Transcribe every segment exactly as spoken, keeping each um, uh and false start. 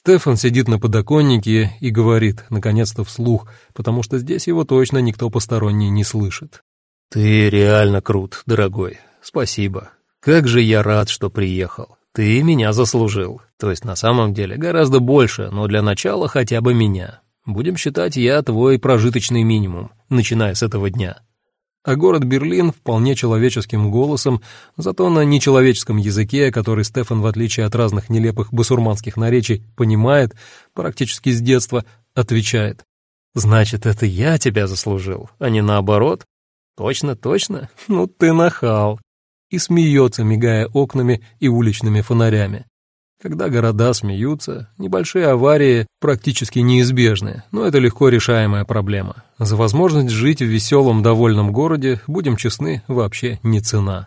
Стефан сидит на подоконнике и говорит, наконец-то вслух, потому что здесь его точно никто посторонний не слышит. «Ты реально крут, дорогой. Спасибо. Как же я рад, что приехал. Ты меня заслужил. То есть на самом деле гораздо больше, но для начала хотя бы меня. Будем считать, я твой прожиточный минимум, начиная с этого дня». А город Берлин вполне человеческим голосом, зато на нечеловеческом языке, который Стефан, в отличие от разных нелепых басурманских наречий, понимает практически с детства, отвечает: «Значит, это я тебя заслужил, а не наоборот? Точно, точно? Ну ты нахал!» И смеется, мигая окнами и уличными фонарями. Когда города смеются, небольшие аварии практически неизбежны, но это легко решаемая проблема. За возможность жить в веселом, довольном городе, будем честны, вообще не цена.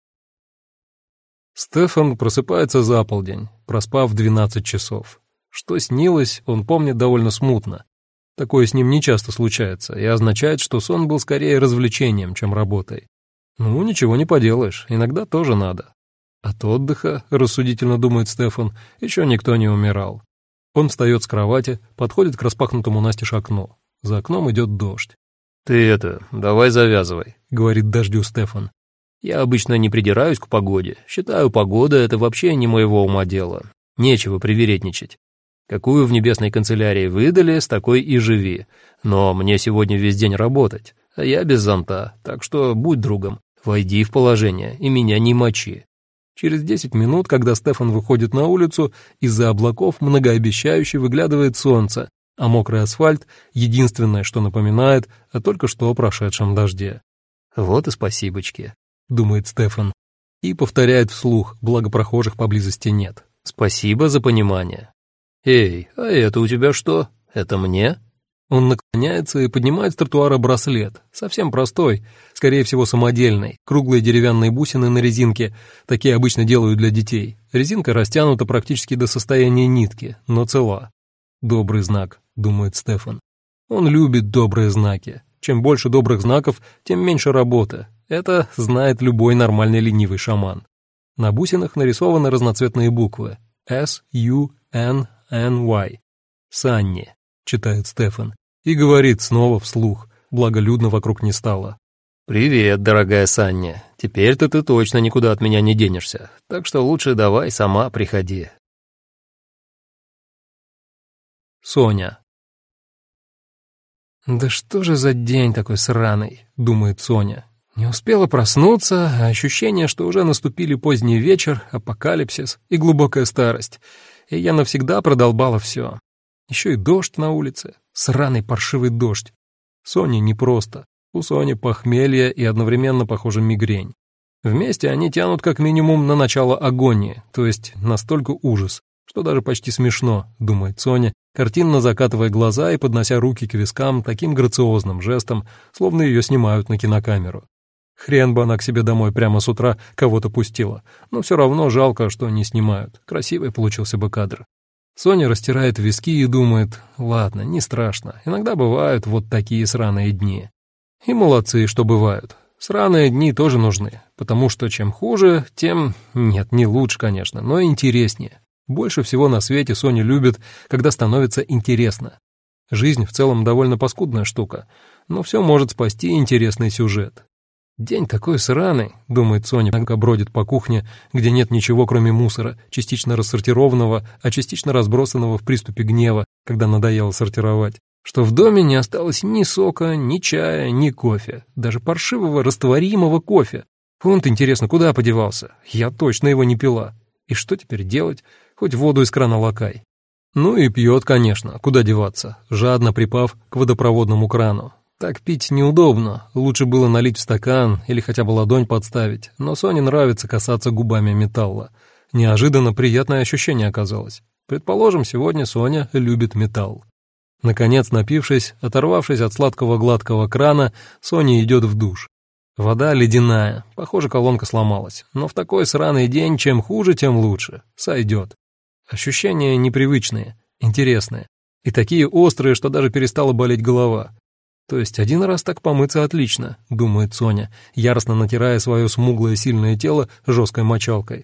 Стефан просыпается за полдень, проспав двенадцать часов. Что снилось, он помнит довольно смутно. Такое с ним нечасто случается и означает, что сон был скорее развлечением, чем работой. Ну, ничего не поделаешь, иногда тоже надо. От отдыха, рассудительно думает Стефан, еще никто не умирал. Он встает с кровати, подходит к распахнутому настежь окну. За окном идет дождь. «Ты это, давай завязывай», — говорит дождю Стефан. «Я обычно не придираюсь к погоде. Считаю, погода — это вообще не моего ума дело. Нечего привередничать. Какую в небесной канцелярии выдали, с такой и живи. Но мне сегодня весь день работать, а я без зонта, так что будь другом, войди в положение и меня не мочи». Через десять минут, когда Стефан выходит на улицу, из-за облаков многообещающе выглядывает солнце, а мокрый асфальт — единственное, что напоминает о только что прошедшем дожде. «Вот и спасибочки», — думает Стефан, и повторяет вслух, благо прохожих поблизости нет. «Спасибо за понимание». «Эй, а это у тебя что? Это мне?» Он наклоняется и поднимает с тротуара браслет, совсем простой, скорее всего самодельный, круглые деревянные бусины на резинке, такие обычно делают для детей. Резинка растянута практически до состояния нитки, но цела. «Добрый знак», — думает Стефан. Он любит добрые знаки. Чем больше добрых знаков, тем меньше работы. Это знает любой нормальный ленивый шаман. На бусинах нарисованы разноцветные буквы эс ю эн эн уай. «Санни», — читает Стефан. И говорит снова вслух, благо людно вокруг не стало. «Привет, дорогая Саня. Теперь-то ты точно никуда от меня не денешься, так что лучше давай сама приходи». Соня. «Да что же за день такой сраный?» — думает Соня. Не успела проснуться, а ощущение, что уже наступили поздний вечер, апокалипсис и глубокая старость, и я навсегда продолбала все. Еще и дождь на улице, сраный паршивый дождь. Соне непросто. У Сони похмелье и одновременно, похоже, мигрень. Вместе они тянут как минимум на начало агонии, то есть настолько ужас, что даже почти смешно, думает Соня, картинно закатывая глаза и поднося руки к вискам таким грациозным жестом, словно ее снимают на кинокамеру. Хрен бы она к себе домой прямо с утра кого-то пустила, но все равно жалко, что не снимают. Красивый получился бы кадр. Соня растирает виски и думает: ладно, не страшно, иногда бывают вот такие сраные дни. И молодцы, что бывают. Сраные дни тоже нужны, потому что чем хуже, тем, нет, не лучше, конечно, но интереснее. Больше всего на свете Соня любит, когда становится интересно. Жизнь в целом довольно паскудная штука, но все может спасти интересный сюжет. «День такой сраный», — думает Соня, пока бродит по кухне, где нет ничего, кроме мусора, частично рассортированного, а частично разбросанного в приступе гнева, когда надоело сортировать, что в доме не осталось ни сока, ни чая, ни кофе, даже паршивого растворимого кофе. Он-то, интересно, куда подевался? Я точно его не пила. И что теперь делать? Хоть воду из крана лакай. Ну и пьет, конечно, куда деваться, жадно припав к водопроводному крану. Так пить неудобно, лучше было налить в стакан или хотя бы ладонь подставить, но Соне нравится касаться губами металла. Неожиданно приятное ощущение оказалось. Предположим, сегодня Соня любит металл. Наконец, напившись, оторвавшись от сладкого гладкого крана, Соня идет в душ. Вода ледяная, похоже, колонка сломалась, но в такой сраный день чем хуже, тем лучше, сойдет. Ощущения непривычные, интересные, и такие острые, что даже перестала болеть голова. То есть один раз так помыться отлично, думает Соня, яростно натирая свое смуглое сильное тело жесткой мочалкой.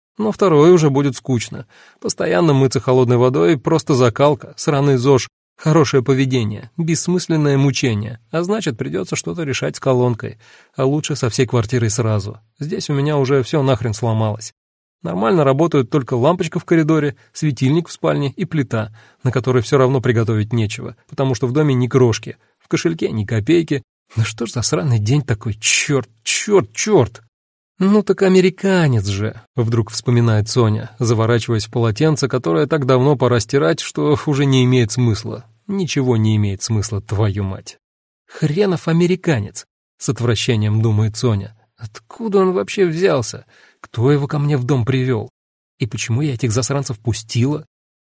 Но второе уже будет скучно. Постоянно мыться холодной водой — просто закалка, сраный ЗОЖ, хорошее поведение, бессмысленное мучение. А значит, придется что-то решать с колонкой. А лучше со всей квартирой сразу. Здесь у меня уже все нахрен сломалось. Нормально работают только лампочка в коридоре, светильник в спальне и плита, на которой все равно приготовить нечего, потому что в доме ни крошки, в кошельке ни копейки. Да что ж за сраный день такой, черт, черт, черт! «Ну так американец же», — вдруг вспоминает Соня, заворачиваясь в полотенце, которое так давно пора стирать, что уже не имеет смысла. Ничего не имеет смысла, твою мать. «Хренов американец», — с отвращением думает Соня. «Откуда он вообще взялся? Кто его ко мне в дом привел? И почему я этих засранцев пустила?»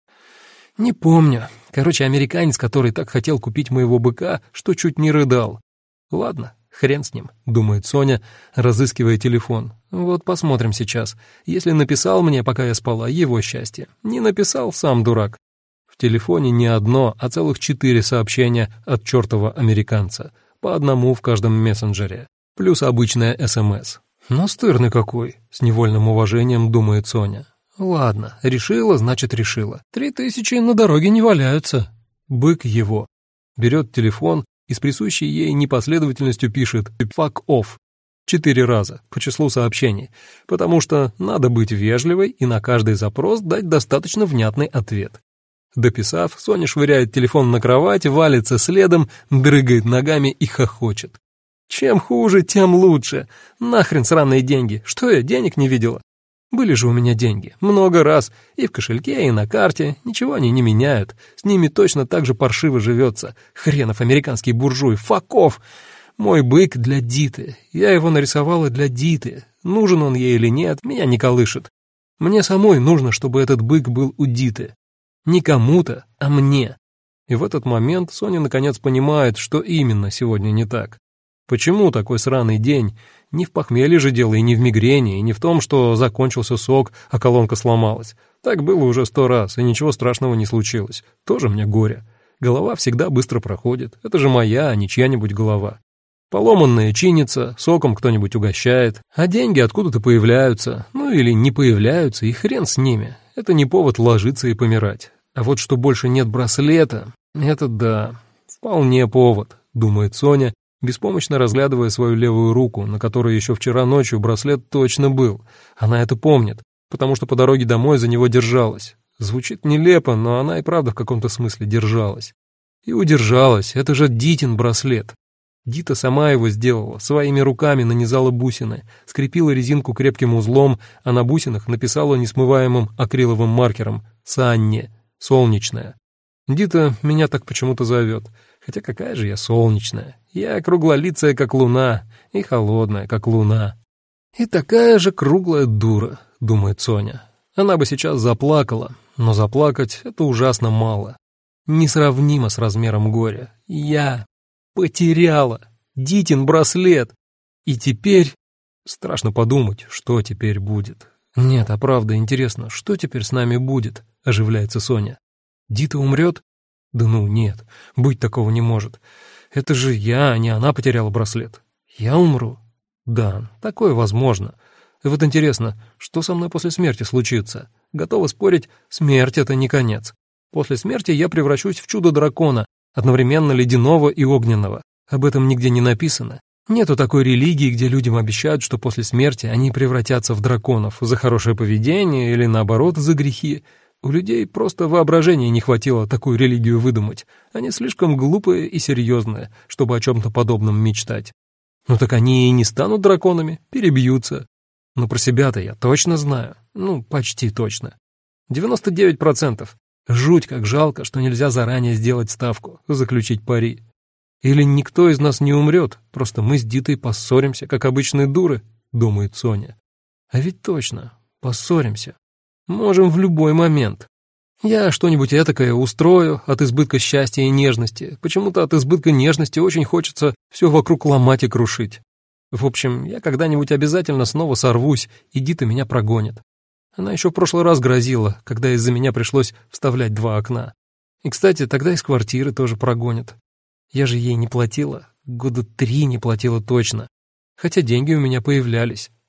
«Не помню. Короче, американец, который так хотел купить моего быка, что чуть не рыдал. Ладно, хрен с ним», — думает Соня, разыскивая телефон. «Вот посмотрим сейчас. Если написал мне, пока я спала, его счастье. Не написал, сам дурак». В телефоне не одно, а целых четыре сообщения от чертова американца. По одному в каждом мессенджере. Плюс обычная СМС. «Настырный какой», — с невольным уважением думает Соня. «Ладно, решила, значит решила. Три тысячи на дороге не валяются». Бык его. Берет телефон и с присущей ей непоследовательностью пишет «fuck off» четыре раза по числу сообщений, потому что надо быть вежливой и на каждый запрос дать достаточно внятный ответ. Дописав, Соня швыряет телефон на кровать, валится следом, дрыгает ногами и хохочет. Чем хуже, тем лучше. Нахрен сраные деньги. Что я, денег не видела? Были же у меня деньги. Много раз. И в кошельке, и на карте. Ничего они не меняют. С ними точно так же паршиво живется. Хренов американский буржуй. Факов. Мой бык для Диты. Я его нарисовала для Диты. Нужен он ей или нет, меня не колышет. Мне самой нужно, чтобы этот бык был у Диты. Не кому-то, а мне. И в этот момент Соня наконец понимает, что именно сегодня не так. Почему такой сраный день? Не в похмелье же дело, и не в мигрени, и не в том, что закончился сок, а колонка сломалась. Так было уже сто раз, и ничего страшного не случилось. Тоже мне горе. Голова всегда быстро проходит. Это же моя, а не чья-нибудь голова. Поломанная чинится, соком кто-нибудь угощает, а деньги откуда-то появляются. Ну или не появляются, и хрен с ними. Это не повод ложиться и помирать. А вот что больше нет браслета, это да, вполне повод, думает Соня, беспомощно разглядывая свою левую руку, на которой еще вчера ночью браслет точно был. Она это помнит, потому что по дороге домой за него держалась. Звучит нелепо, но она и правда в каком-то смысле держалась. И удержалась, это же Дитин браслет. Дита сама его сделала, своими руками нанизала бусины, скрепила резинку крепким узлом, а на бусинах написала несмываемым акриловым маркером «Санне», «Солнечная». Дита меня так почему-то зовет, хотя какая же я солнечная. Я круглолицая, как луна, и холодная, как луна. И такая же круглая дура, думает Соня. Она бы сейчас заплакала, но заплакать — это ужасно мало. Несравнимо с размером горя. Я потеряла Дитин браслет. И теперь... Страшно подумать, что теперь будет. Нет, а правда интересно, что теперь с нами будет, оживляется Соня. Дита умрет? Да ну нет, быть такого не может. Это же я, а не она потеряла браслет. Я умру? Да, такое возможно. И вот интересно, что со мной после смерти случится? Готова спорить, смерть — это не конец. После смерти я превращусь в чудо-дракона, одновременно ледяного и огненного. Об этом нигде не написано. Нету такой религии, где людям обещают, что после смерти они превратятся в драконов за хорошее поведение или, наоборот, за грехи. У людей просто воображения не хватило такую религию выдумать. Они слишком глупые и серьезные, чтобы о чем-то подобном мечтать. Ну так они и не станут драконами, перебьются. Но про себя-то я точно знаю. Ну, почти точно. девяносто девять процентов. Жуть, как жалко, что нельзя заранее сделать ставку, заключить пари. Или никто из нас не умрет, просто мы с Дитой поссоримся, как обычные дуры, думает Соня. А ведь точно, поссоримся. Можем в любой момент. Я что-нибудь этакое устрою от избытка счастья и нежности. Почему-то от избытка нежности очень хочется все вокруг ломать и крушить. В общем, я когда-нибудь обязательно снова сорвусь, и Дита меня прогонит. Она еще в прошлый раз грозила, когда из-за меня пришлось вставлять два окна. И, кстати, тогда из квартиры тоже прогонят. Я же ей не платила, года три не платила точно. Хотя деньги у меня появлялись.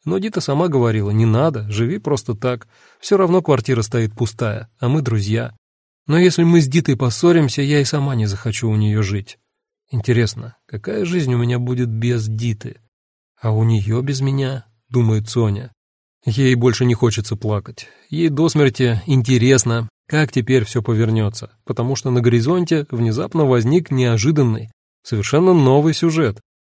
Но Дита сама говорила, не надо, живи просто так. Все равно квартира стоит пустая, а мы друзья. Но если мы с Дитой поссоримся, я и сама не захочу у нее жить. Интересно, какая жизнь у меня будет без Диты? А у нее без меня, думает Соня. Ей больше не хочется плакать. Ей до смерти интересно, как теперь все повернется, потому что на горизонте внезапно возник неожиданный, совершенно новый сюжет.